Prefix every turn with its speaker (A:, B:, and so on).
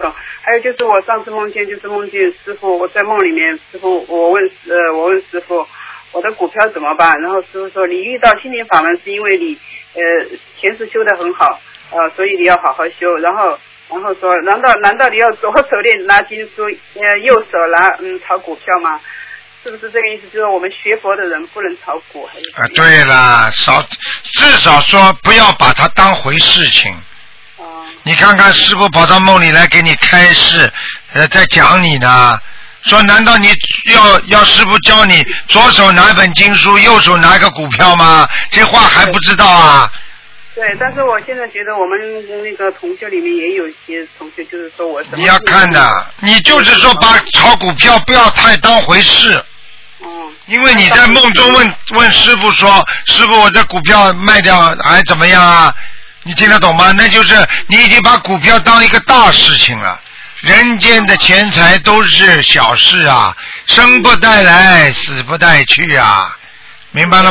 A: 种。还有就是我上次梦见师傅，我在梦里面，师傅我问师傅我的股票怎么办？然后师傅说你遇到心灵法门是因为你前世修得很好，所以你要好好修。然后说难道你要左手里拿经书，右手拿炒股票吗？是不是这个意思？就是我们学佛的人不能炒股？还是
B: 对啦，至少说不要把它当回事情。你看看师父跑到梦里来给你开示，在讲你呢，说难道你要师父教你左手拿本经书，右手拿个股票吗？这话还不知道啊？
A: 对，但是我现在觉得我们那个同学里面也有一些同学，就是说我
B: 你要看的，你就是说把炒股票不要太当回事。因为你在梦中问师父说，师父我这股票卖掉还怎么样啊？你听得懂吗？那就是你已经把股票当一个大事情了。人间的钱财都是小事啊，生不带来，死不带去啊，明白了吗？